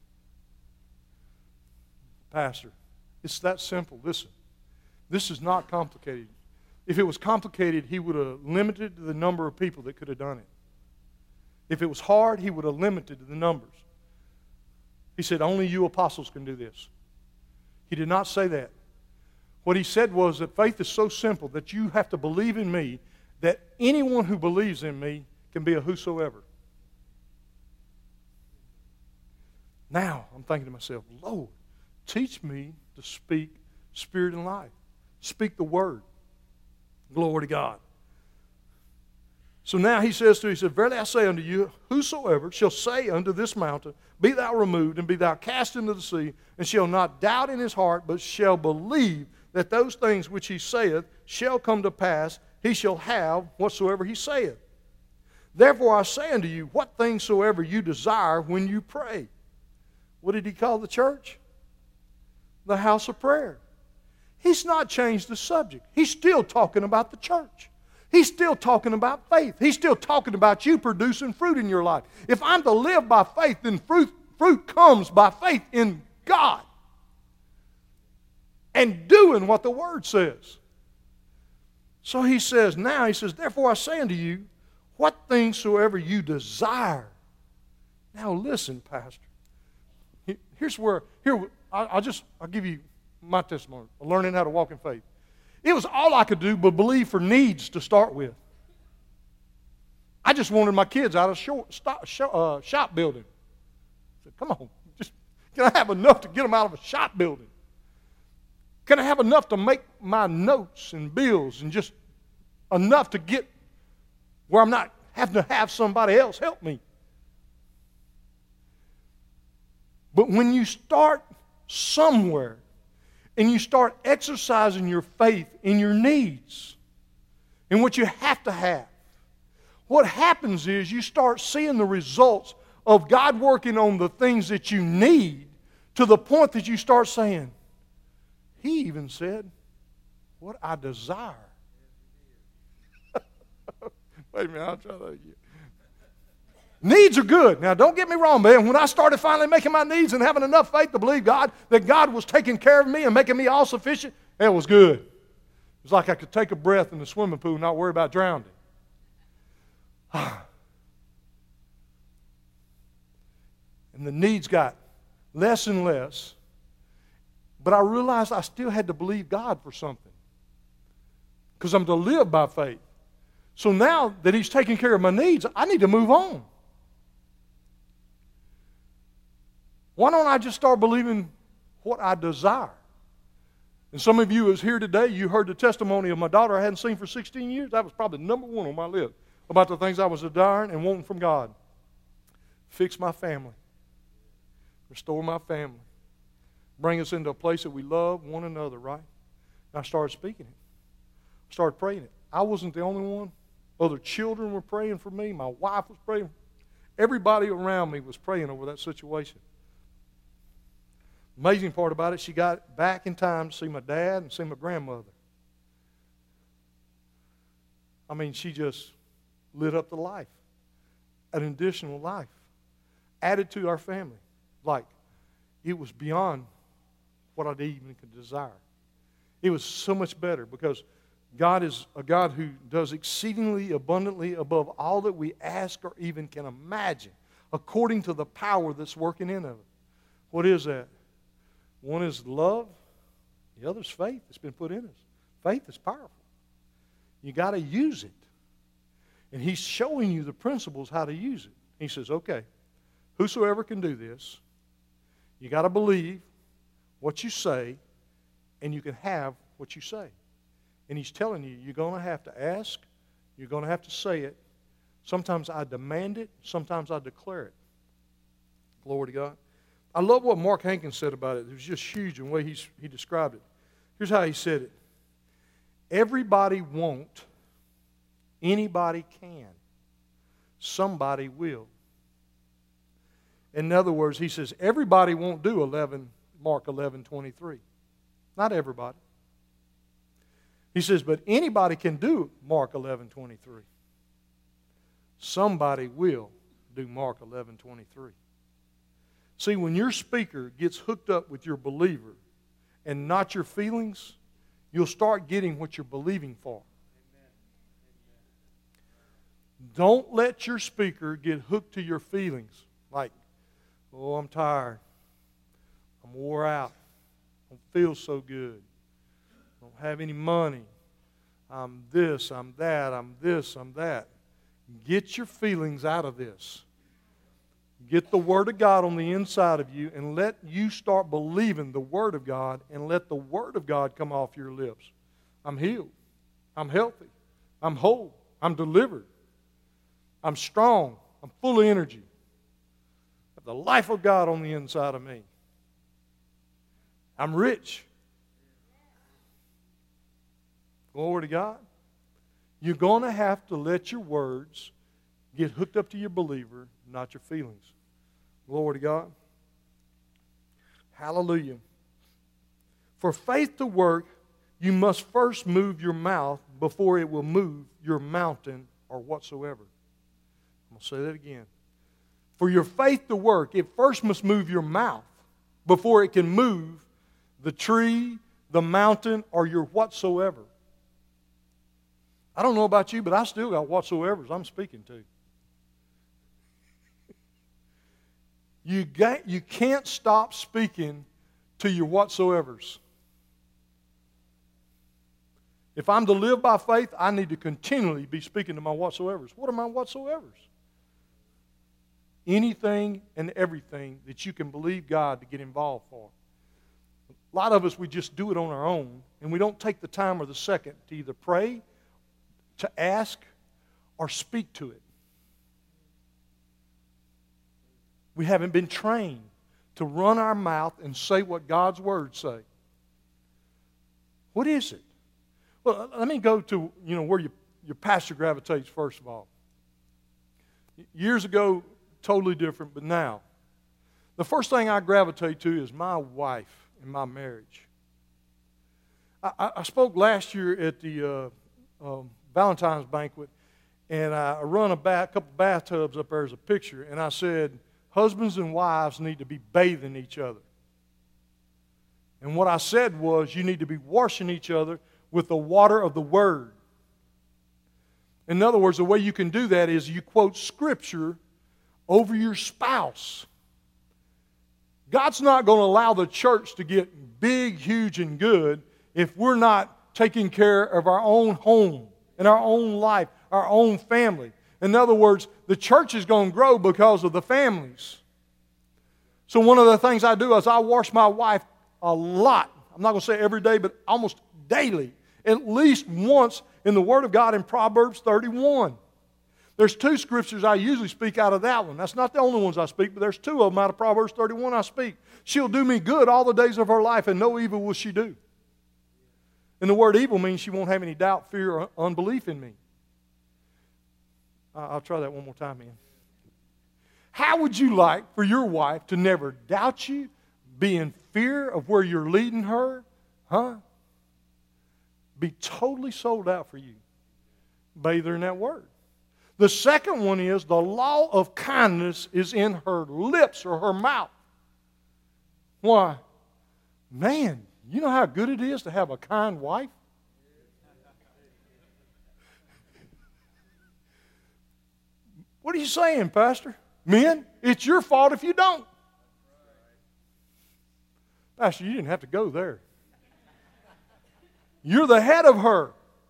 Pastor, it's that simple. Listen, this is not complicated. If it was complicated, he would have limited the number of people that could have done it. If it was hard, he would have limited the numbers. He said, only you apostles can do this. He did not say that. What he said was that faith is so simple that you have to believe in me, that anyone who believes in me can be a whosoever. Now, I'm thinking to myself, Lord, teach me to speak spirit and life. Speak the word. Glory to God. So now he says to you, he said, verily I say unto you, whosoever shall say unto this mountain, be thou removed, and be thou cast into the sea, and shall not doubt in his heart, but shall believe that those things which he saith shall come to pass, he shall have whatsoever he saith. Therefore I say unto you, what things soever you desire when you pray. What did he call the church? The house of prayer. He's not changed the subject. He's still talking about the church. He's still talking about faith. He's still talking about you producing fruit in your life. If I'm to live by faith, then fruit comes by faith in God and doing what the Word says. So he says, therefore I say unto you, what things soever you desire. Now listen, Pastor. I'll give you my testimony of learning how to walk in faith. It was all I could do but believe for needs to start with. I just wanted my kids out of shop building. I said, come on, can I have enough to get them out of a shop building? Can I have enough to make my notes and bills and just enough to get where I'm not having to have somebody else help me? But when you start somewhere and you start exercising your faith in your needs and what you have to have, what happens is you start seeing the results of God working on the things that you need to the point that you start saying, He even said, what I desire. Wait a minute, I'll try that again. Needs are good. Now, don't get me wrong, man. When I started finally making my needs and having enough faith to believe God, that God was taking care of me and making me all sufficient, it was good. It was like I could take a breath in the swimming pool and not worry about drowning. And the needs got less and less. But I realized I still had to believe God for something. Because I'm to live by faith. So now that He's taking care of my needs, I need to move on. Why don't I just start believing what I desire? And some of you is here today, you heard the testimony of my daughter I hadn't seen for 16 years. That was probably number one on my list about the things I was desiring and wanting from God. Fix my family. Restore my family. Bring us into a place that we love one another, right? And I started speaking it. I started praying it. I wasn't the only one. Other children were praying for me. My wife was praying. Everybody around me was praying over that situation. Amazing part about it, she got back in time to see my dad and see my grandmother. I mean, she just lit up the life. An additional life. Added to our family. Like, it was beyond what I even could desire. It was so much better because God is a God who does exceedingly abundantly above all that we ask or even can imagine, according to the power that's working in us. What is that? One is love, the other is faith that's been put in us. Faith is powerful. You got to use it. And He's showing you the principles how to use it. He says, okay, whosoever can do this, you got to believe what you say, and you can have what you say. And He's telling you, you're going to have to ask, you're going to have to say it. Sometimes I demand it, sometimes I declare it. Glory to God. I love what Mark Hankins said about it. It was just huge in the way he described it. Here's how he said it. Everybody won't. Anybody can. Somebody will. In other words, he says, everybody won't do Mark 11:23. Not everybody. He says, but anybody can do Mark 11:23. Somebody will do Mark 11:23. See, when your speaker gets hooked up with your believer and not your feelings, you'll start getting what you're believing for. Don't let your speaker get hooked to your feelings. Like, oh, I'm tired. I'm wore out. I don't feel so good. I don't have any money. I'm this, I'm that, I'm this, I'm that. Get your feelings out of this. Get the Word of God on the inside of you and let you start believing the Word of God and let the Word of God come off your lips. I'm healed. I'm healthy. I'm whole. I'm delivered. I'm strong. I'm full of energy. I have the life of God on the inside of me. I'm rich. Glory to God. You're going to have to let your words get hooked up to your believer, not your feelings. Glory to God. Hallelujah. For faith to work, you must first move your mouth before it will move your mountain or whatsoever. I'm going to say that again. For your faith to work, it first must move your mouth before it can move the tree, the mountain, or your whatsoever. I don't know about you, but I still got whatsoevers I'm speaking to. You can't stop speaking to your whatsoevers. If I'm to live by faith, I need to continually be speaking to my whatsoevers. What are my whatsoevers? Anything and everything that you can believe God to get involved for. A lot of us, we just do it on our own, and we don't take the time or the second to either pray, to ask, or speak to it. We haven't been trained to run our mouth and say what God's words say. What is it? Well, let me go to where your pastor gravitates first of all. Years ago, totally different, but now. The first thing I gravitate to is my wife and my marriage. I spoke last year at the Valentine's banquet, and I run a couple bathtubs up there as a picture, and I said, husbands and wives need to be bathing each other. And what I said was, you need to be washing each other with the water of the Word. In other words, the way you can do that is you quote Scripture over your spouse. God's not going to allow the church to get big, huge, and good if we're not taking care of our own home and our own life, our own family. In other words, the church is going to grow because of the families. So one of the things I do is I wash my wife a lot. I'm not going to say every day, but almost daily. At least once in the Word of God in Proverbs 31. There's two scriptures I usually speak out of that one. That's not the only ones I speak, but there's two of them out of Proverbs 31 I speak. She'll do me good all the days of her life, and no evil will she do. And the word evil means she won't have any doubt, fear, or unbelief in me. I'll try that one more time, man. How would you like for your wife to never doubt you, be in fear of where you're leading her? Be totally sold out for you. Bathe her in that word. The second one is the law of kindness is in her lips or her mouth. Why? Man, you know how good it is to have a kind wife? What are you saying, Pastor? Men, it's your fault if you don't. Pastor, you didn't have to go there. You're the head of her.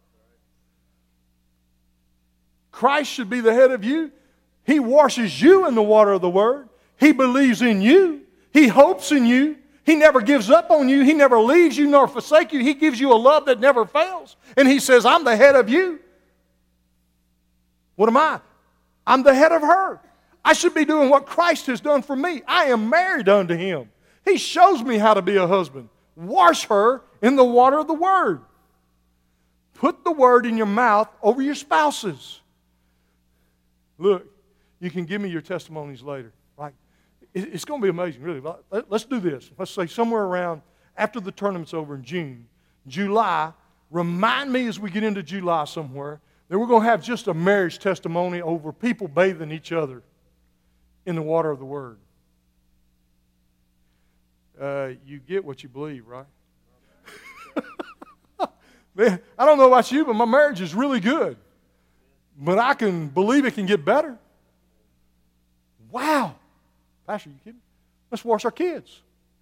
Christ should be the head of you. He washes you in the water of the Word. He believes in you. He hopes in you. He never gives up on you. He never leaves you nor forsakes you. He gives you a love that never fails. And He says, I'm the head of you. What am I? I'm the head of her. I should be doing what Christ has done for me. I am married unto Him. He shows me how to be a husband. Wash her in the water of the Word. Put the Word in your mouth over your spouses. Look, you can give me your testimonies later. Right? It's going to be amazing, really. Let's do this. Let's say somewhere around after the tournament's over in June, July, remind me as we get into July somewhere that we're going to have just a marriage testimony over people bathing each other in the water of the Word. You get what you believe, right? Man, I don't know about you, but my marriage is really good. But I can believe it can get better. Wow. Pastor, you kidding? Let's wash our kids.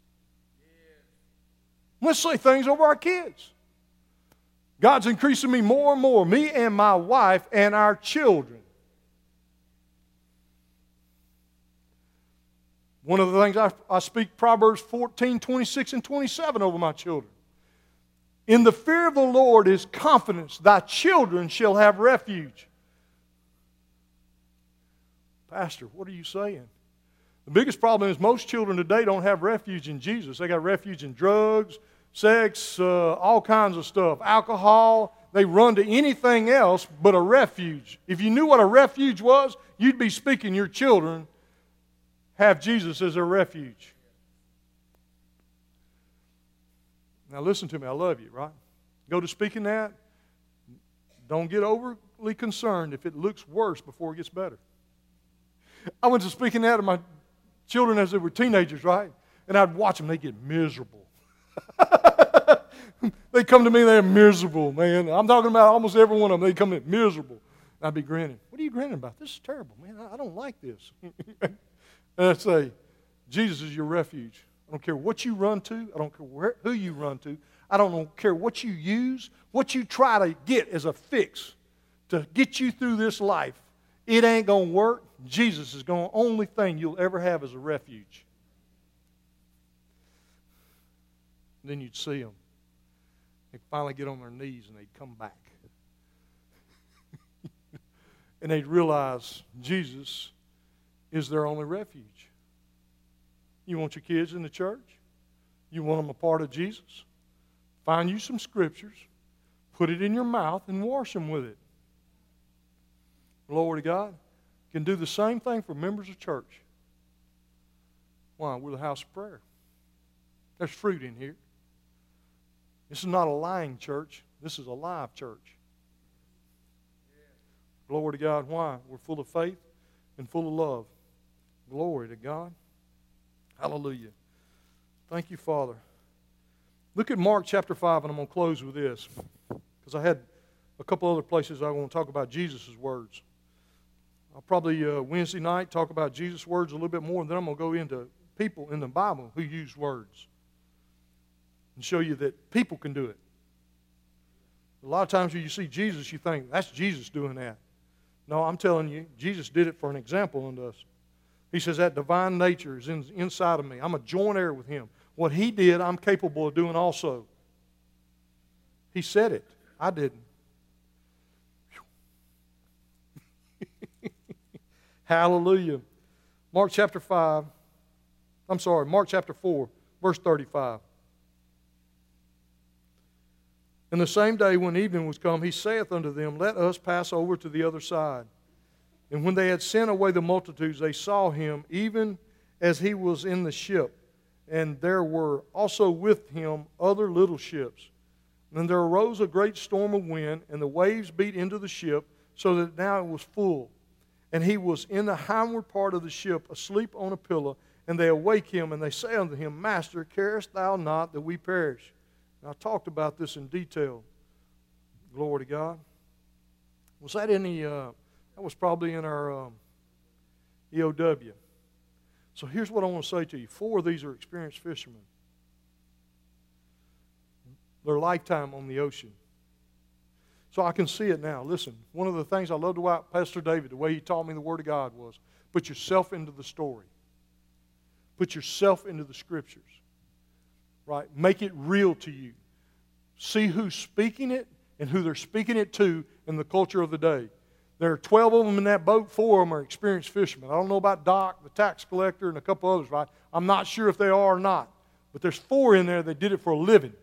Let's say things over our kids. God's increasing me more and more, me and my wife and our children. One of the things I speak Proverbs 14, 26, and 27 over my children. In the fear of the Lord is confidence. Thy children shall have refuge. Pastor, what are you saying? The biggest problem is most children today don't have refuge in Jesus. They got refuge in drugs, sex, all kinds of stuff, alcohol. They run to anything else but a refuge. If you knew what a refuge was, you'd be speaking your children have Jesus as their refuge. Now listen to me, I love you, right? Go to speaking that. Don't get overly concerned if it looks worse before it gets better. I went to speaking that to my children as they were teenagers, right? And I'd watch them, they get miserable. They come to me, they're miserable, man. I'm talking about almost every one of them, they come in miserable. And I'd be grinning. What are you grinning about? This is terrible, man. I don't like this. And I'd say, Jesus is your refuge. I don't care what you run to. I don't care who you run to. I don't care what you use, what you try to get as a fix to get you through this life. It ain't going to work. Jesus is the only thing you'll ever have as a refuge. And then you'd see them. They'd finally get on their knees and they'd come back. And they'd realize Jesus is their only refuge. You want your kids in the church? You want them a part of Jesus? Find you some scriptures, put it in your mouth, and wash them with it. Glory to God. Can do the same thing for members of church. Why? We're the house of prayer. There's fruit in here. This is not a lying church. This is a live church. Glory to God. Why? We're full of faith and full of love. Glory to God. Hallelujah. Thank you, Father. Look at Mark chapter 5, and I'm going to close with this, because I had a couple other places I want to talk about Jesus' words. I'll probably Wednesday night talk about Jesus' words a little bit more, and then I'm going to go into people in the Bible who use words and show you that people can do it. A lot of times when you see Jesus, you think, that's Jesus doing that. No, I'm telling you, Jesus did it for an example unto us. He says that divine nature is inside of me. I'm a joint heir with Him. What He did, I'm capable of doing also. He said it. I didn't. Hallelujah. Mark chapter 4, verse 35. And the same day when evening was come, He saith unto them, Let us pass over to the other side. And when they had sent away the multitudes, they saw Him, even as He was in the ship. And there were also with Him other little ships. And there arose a great storm of wind, and the waves beat into the ship, so that now it was full. And He was in the hindward part of the ship, asleep on a pillow. And they awake Him, and they say unto Him, Master, carest Thou not that we perish? And I talked about this in detail. Glory to God. Was that in the... That was probably in our EOW. So here's what I want to say to you. 4 of these are experienced fishermen. Their lifetime on the ocean. So I can see it now. Listen, one of the things I loved about Pastor David, the way he taught me the Word of God, was put yourself into the story. Put yourself into the Scriptures. Right? Make it real to you. See who's speaking it and who they're speaking it to in the culture of the day. There are 12 of them in that boat. 4 of them are experienced fishermen. I don't know about Doc, the tax collector, and a couple others, right? I'm not sure if they are or not. But there's 4 in there that did it for a living.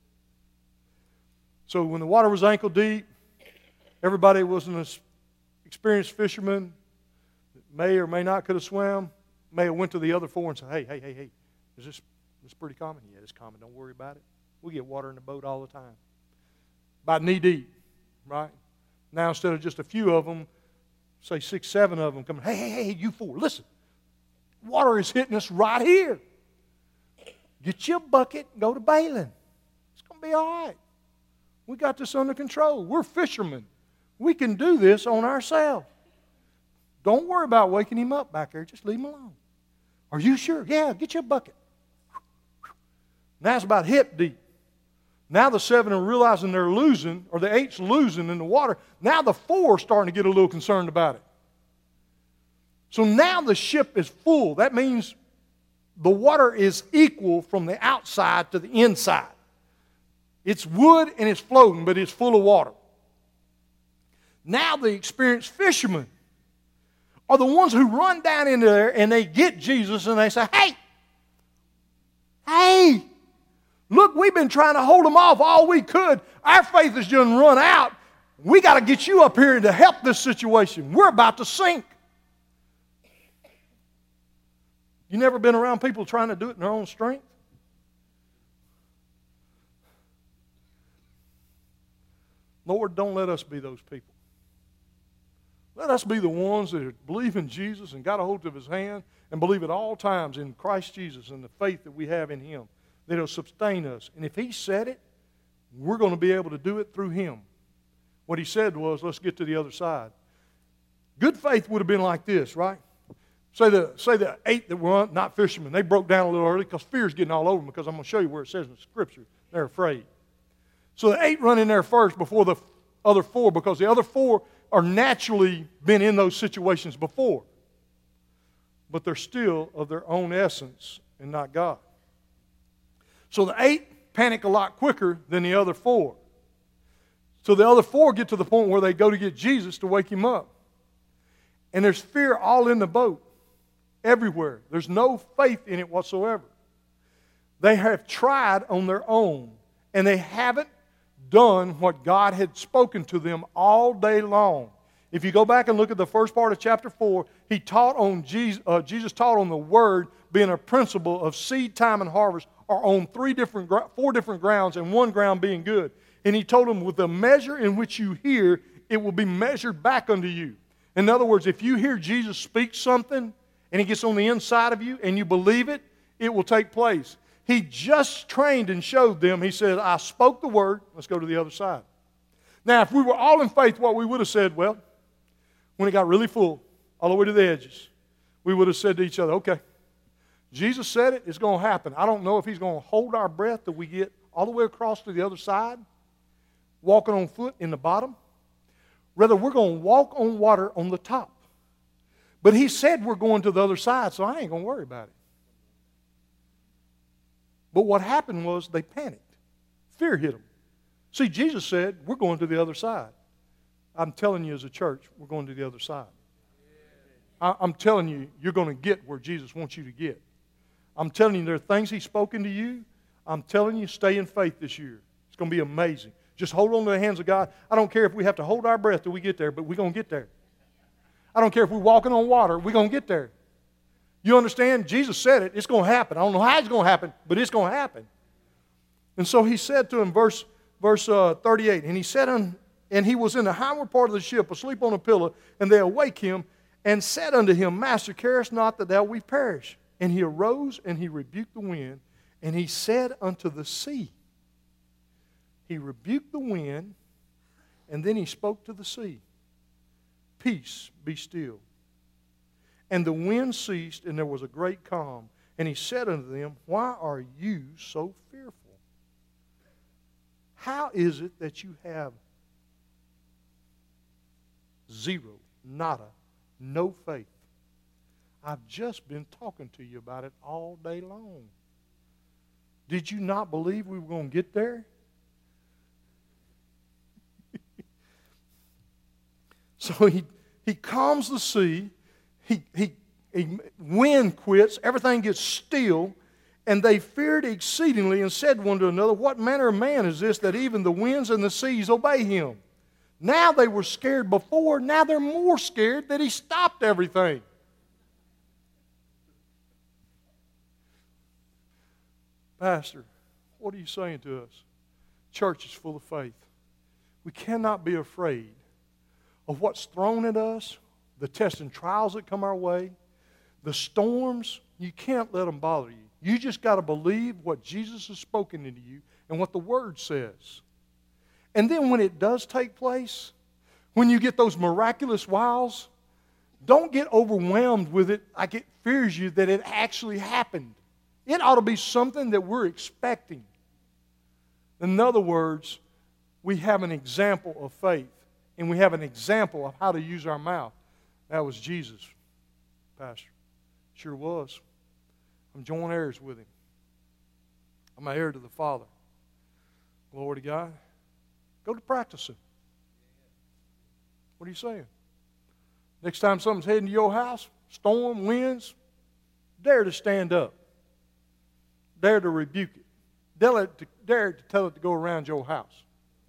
So when the water was ankle deep, everybody was an experienced fisherman that may or may not could have swam, may have went to the other 4 and said, hey, is this pretty common? Yeah, it's common. Don't worry about it. We get water in the boat all the time. About knee deep, right? Now, instead of just a few of them, say 6, 7 of them coming, hey, you 4, listen. Water is hitting us right here. Get your bucket and go to bailing. It's going to be all right. We got this under control. We're fishermen. We can do this on ourselves. Don't worry about waking him up back there. Just leave him alone. Are you sure? Yeah, get your bucket. Now it's about hip deep. Now the 7 are realizing they're losing, or the 8's losing in the water. Now the 4 are starting to get a little concerned about it. So now the ship is full. That means the water is equal from the outside to the inside. It's wood and it's floating, but it's full of water. Now the experienced fishermen are the ones who run down into there and they get Jesus and they say, hey, look, we've been trying to hold them off all we could. Our faith has just run out. We got to get you up here to help this situation. We're about to sink. You never been around people trying to do it in their own strength? Lord, don't let us be those people. Let us be the ones that believe in Jesus and got a hold of His hand and believe at all times in Christ Jesus and the faith that we have in Him, that He'll sustain us. And if He said it, we're going to be able to do it through Him. What He said was, let's get to the other side. Good faith would have been like this, right? Say the 8 that were not fishermen, they broke down a little early because fear's getting all over them, because I'm going to show you where it says in the Scripture they're afraid. So the 8 run in there first before the other 4, because the other 4 are naturally been in those situations before. But they're still of their own essence and not God. So the 8 panic a lot quicker than the other 4. So the other 4 get to the point where they go to get Jesus to wake Him up. And there's fear all in the boat, everywhere. There's no faith in it whatsoever. They have tried on their own, and they haven't done what God had spoken to them all day long. If you go back and look at the first part of chapter 4, Jesus taught on the Word being a principle of seed time and harvest, are on 4 different grounds, and one ground being good. And He told them, with the measure in which you hear, it will be measured back unto you. In other words, if you hear Jesus speak something and He gets on the inside of you and you believe it, it will take place. He just trained and showed them. He said, I spoke the word. Let's go to the other side. Now, if we were all in faith, what we would have said, well, when it got really full, all the way to the edges, we would have said to each other, okay, Jesus said it, it's going to happen. I don't know if He's going to hold our breath till we get all the way across to the other side, walking on foot in the bottom. Rather, we're going to walk on water on the top. But He said we're going to the other side, so I ain't going to worry about it. But what happened was they panicked. Fear hit them. See, Jesus said, we're going to the other side. I'm telling you as a church, we're going to the other side. I'm telling you, you're going to get where Jesus wants you to get. I'm telling you, there are things He's spoken to you. I'm telling you, stay in faith this year. It's going to be amazing. Just hold on to the hands of God. I don't care if we have to hold our breath till we get there, but we're going to get there. I don't care if we're walking on water, we're going to get there. You understand? Jesus said it. It's going to happen. I don't know how it's going to happen, but it's going to happen. And so He said to him, verse 38, and He said, and he was in the highward part of the ship, asleep on a pillow, and they awake him, and said unto him, Master, carest not that we perish? And he arose, and he rebuked the wind, and he said unto the sea. He rebuked the wind, and then He spoke to the sea. Peace, be still. And the wind ceased, and there was a great calm. And He said unto them, Why are you so fearful? How is it that you have zero, nada, no faith? I've just been talking to you about it all day long. Did you not believe we were going to get there? So he calms the sea. Wind quits, everything gets still, and they feared exceedingly and said one to another, What manner of man is this that even the winds and the seas obey Him? Now they were scared before, now they're more scared that He stopped everything. Pastor, what are you saying to us? Church is full of faith. We cannot be afraid of what's thrown at us, the tests and trials that come our way, the storms. You can't let them bother you. You just got to believe what Jesus has spoken into you and what the Word says. And then when it does take place, when you get those miraculous wows, don't get overwhelmed with it like it fears you that it actually happened. It ought to be something that we're expecting. In other words, we have an example of faith, and we have an example of how to use our mouth. That was Jesus, Pastor. Sure was. I'm joint heirs with Him. I'm an heir to the Father. Glory to God. Go to practicing. What are you saying? Next time something's heading to your house, storm, winds, dare to stand up. Dare to rebuke it. Dare to tell it to go around your house.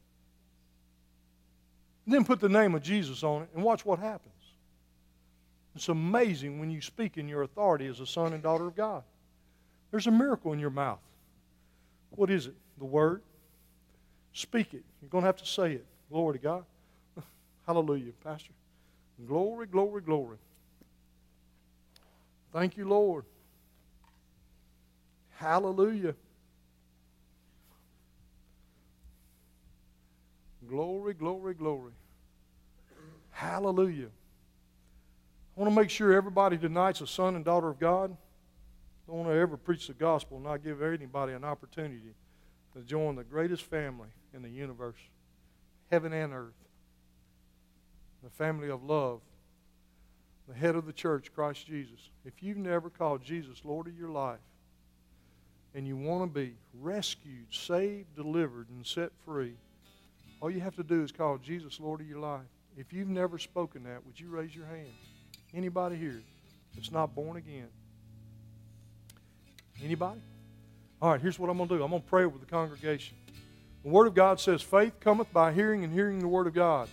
And then put the name of Jesus on it and watch what happens. It's amazing when you speak in your authority as a son and daughter of God. There's a miracle in your mouth. What is it? The Word. Speak it. You're going to have to say it. Glory to God. Hallelujah, Pastor. Glory, glory, glory. Thank you, Lord. Hallelujah. Glory, glory, glory. Hallelujah. I want to make sure everybody tonight's a son and daughter of God. I don't want to ever preach the gospel and not give anybody an opportunity to join the greatest family in the universe, heaven and earth. The family of love, the head of the church, Christ Jesus. If you've never called Jesus Lord of your life and you want to be rescued, saved, delivered, and set free, all you have to do is call Jesus Lord of your life. If you've never spoken that, would you raise your hand? Anybody here that's not born again? Anybody? All right, here's what I'm going to do. I'm going to pray over the congregation. The Word of God says, faith cometh by hearing, and hearing the Word of God.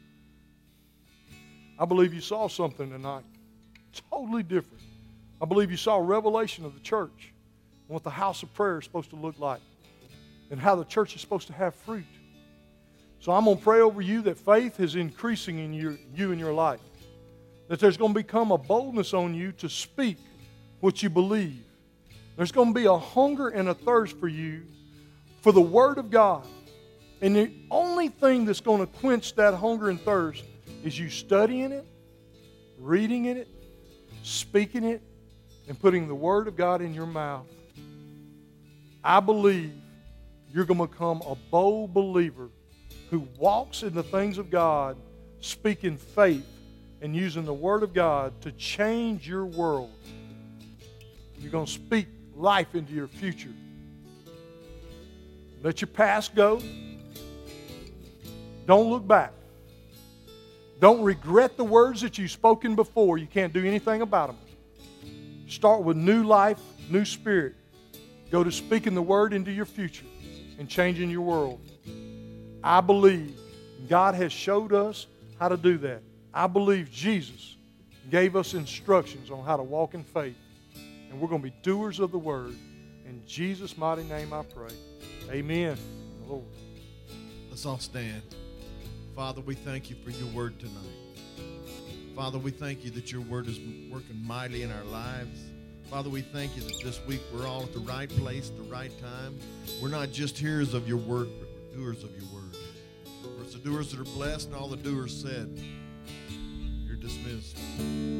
I believe you saw something tonight. Totally different. I believe you saw a revelation of the church and what the house of prayer is supposed to look like and how the church is supposed to have fruit. So I'm going to pray over you that faith is increasing in you in your life. That there's going to become a boldness on you to speak what you believe. There's going to be a hunger and a thirst for you for the Word of God. And the only thing that's going to quench that hunger and thirst is you studying it, reading it, speaking it, and putting the Word of God in your mouth. I believe you're going to become a bold believer who walks in the things of God, speaking faith and using the Word of God to change your world. You're going to speak life into your future. Let your past go. Don't look back. Don't regret the words that you've spoken before. You can't do anything about them. Start with new life, new spirit. Go to speaking the Word into your future and changing your world. I believe God has showed us how to do that. I believe Jesus gave us instructions on how to walk in faith. And we're going to be doers of the Word. In Jesus' mighty name I pray. Amen. Lord. Let's all stand. Father, we thank you for your Word tonight. Father, we thank you that your Word is working mightily in our lives. Father, we thank you that this week we're all at the right place at the right time. We're not just hearers of your Word, but we're doers of your Word. For it's the doers that are blessed, and all the doers said, you're dismissed.